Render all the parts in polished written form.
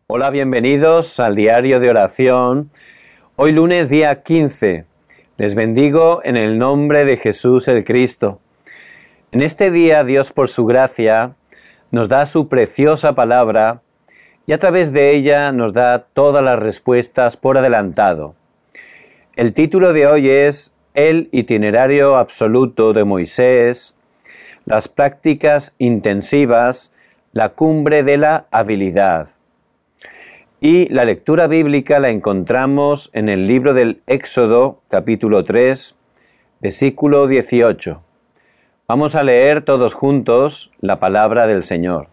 Hola, bienvenidos al diario de oración. Hoy lunes día 15. Les bendigo en el nombre de Jesús el Cristo. En este día Dios por su gracia nos da su preciosa palabra y a través de ella nos da todas las respuestas por adelantado. El título de hoy es El itinerario absoluto de Moisés, las prácticas intensivas, la cumbre de la habilidad. Y la lectura bíblica la encontramos en el libro del Éxodo, capítulo 3, versículo 18. Vamos a leer todos juntos la palabra del Señor.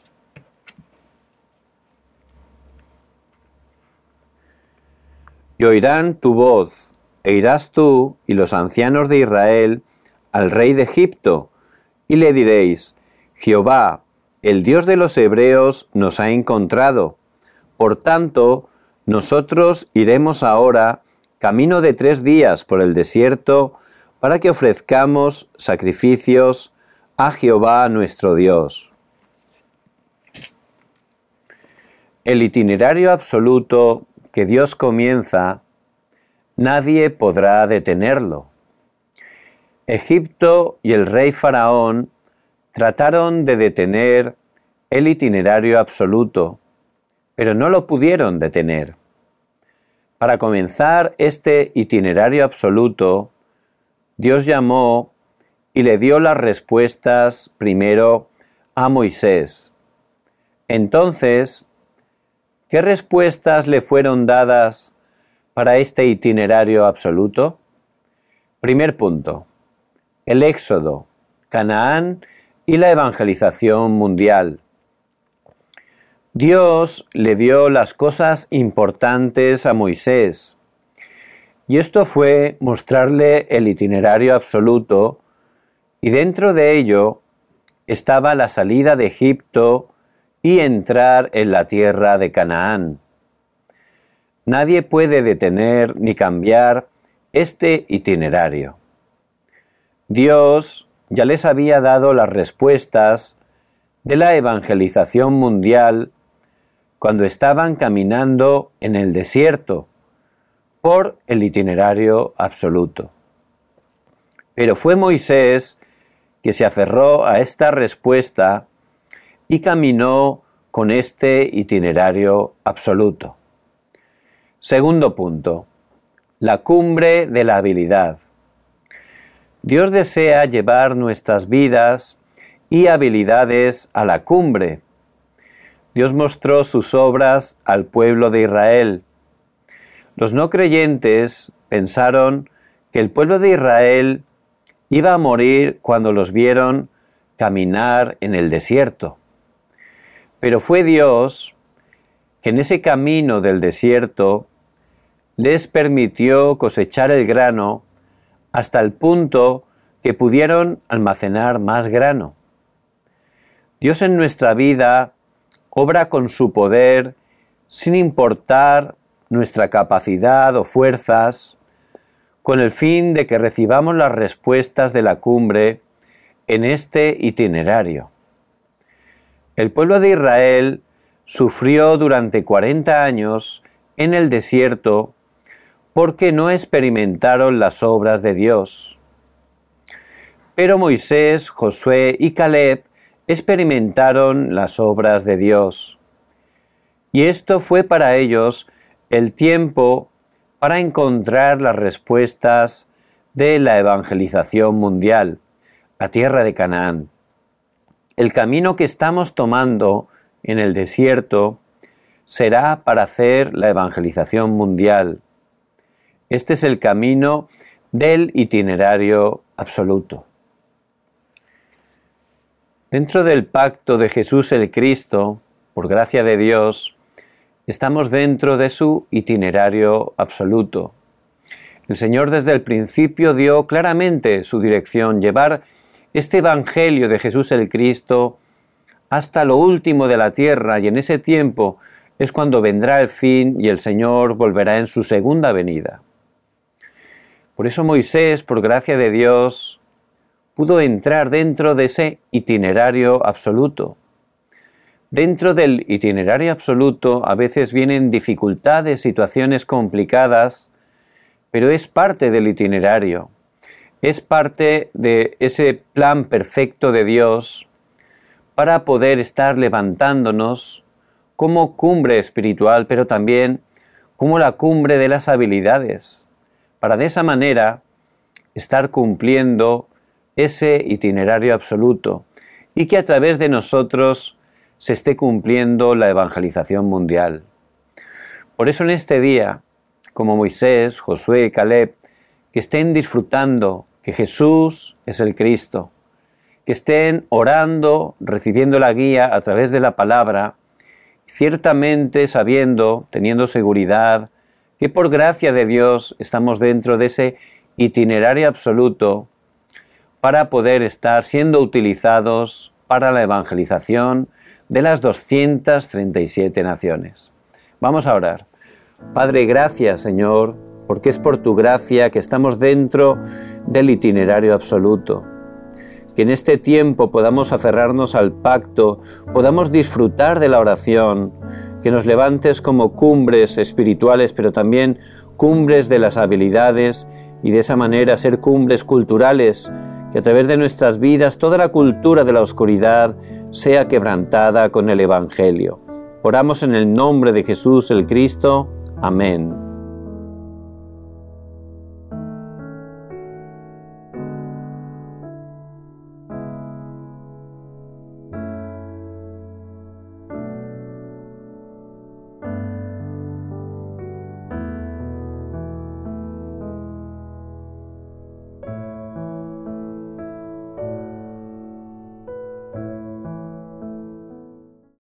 Y oirán tu voz, e irás tú y los ancianos de Israel al rey de Egipto, y le diréis: Jehová, el Dios de los hebreos, nos ha encontrado. Por tanto, nosotros iremos ahora camino de 3 días por el desierto para que ofrezcamos sacrificios a Jehová nuestro Dios. El itinerario absoluto que Dios comienza, nadie podrá detenerlo. Egipto y el rey Faraón trataron de detener el itinerario absoluto, pero no lo pudieron detener. Para comenzar este itinerario absoluto, Dios llamó y le dio las respuestas primero a Moisés. Entonces, ¿qué respuestas le fueron dadas para este itinerario absoluto? Primer punto, el Éxodo, Canaán y la evangelización mundial. Dios le dio las cosas importantes a Moisés, y esto fue mostrarle el itinerario absoluto, y dentro de ello estaba la salida de Egipto y entrar en la tierra de Canaán. Nadie puede detener ni cambiar este itinerario. Dios ya les había dado las respuestas de la evangelización mundial cuando estaban caminando en el desierto por el itinerario absoluto. Pero fue Moisés que se aferró a esta respuesta y caminó con este itinerario absoluto. Segundo punto, la cumbre de la habilidad. Dios desea llevar nuestras vidas y habilidades a la cumbre. Dios mostró sus obras al pueblo de Israel. Los no creyentes pensaron que el pueblo de Israel iba a morir cuando los vieron caminar en el desierto. Pero fue Dios que en ese camino del desierto les permitió cosechar el grano hasta el punto que pudieron almacenar más grano. Dios en nuestra vida obra con su poder sin importar nuestra capacidad o fuerzas, con el fin de que recibamos las respuestas de la cumbre en este itinerario. El pueblo de Israel sufrió durante 40 años en el desierto porque no experimentaron las obras de Dios. Pero Moisés, Josué y Caleb experimentaron las obras de Dios. Y esto fue para ellos el tiempo para encontrar las respuestas de la evangelización mundial, la tierra de Canaán. El camino que estamos tomando en el desierto será para hacer la evangelización mundial. Este es el camino del itinerario absoluto. Dentro del pacto de Jesús el Cristo, por gracia de Dios, estamos dentro de su itinerario absoluto. El Señor desde el principio dio claramente su dirección, llevar este Evangelio de Jesús el Cristo hasta lo último de la tierra, y en ese tiempo es cuando vendrá el fin y el Señor volverá en su segunda venida. Por eso Moisés, por gracia de Dios, pudo entrar dentro de ese itinerario absoluto. Dentro del itinerario absoluto a veces vienen dificultades, situaciones complicadas, pero es parte del itinerario, es parte de ese plan perfecto de Dios para poder estar levantándonos como cumbre espiritual, pero también como la cumbre de las habilidades, para de esa manera estar cumpliendo ese itinerario absoluto y que a través de nosotros se esté cumpliendo la evangelización mundial. Por eso en este día, como Moisés, Josué y Caleb, que estén disfrutando que Jesús es el Cristo, que estén orando, recibiendo la guía a través de la palabra, ciertamente sabiendo, teniendo seguridad, que por gracia de Dios estamos dentro de ese itinerario absoluto para poder estar siendo utilizados para la evangelización de las 237 naciones. Vamos a orar. Padre, gracias, Señor, porque es por tu gracia que estamos dentro del itinerario absoluto. Que en este tiempo podamos aferrarnos al pacto, podamos disfrutar de la oración, que nos levantes como cumbres espirituales, pero también cumbres de las habilidades y de esa manera ser cumbres culturales, que a través de nuestras vidas toda la cultura de la oscuridad sea quebrantada con el Evangelio. Oramos en el nombre de Jesús el Cristo. Amén.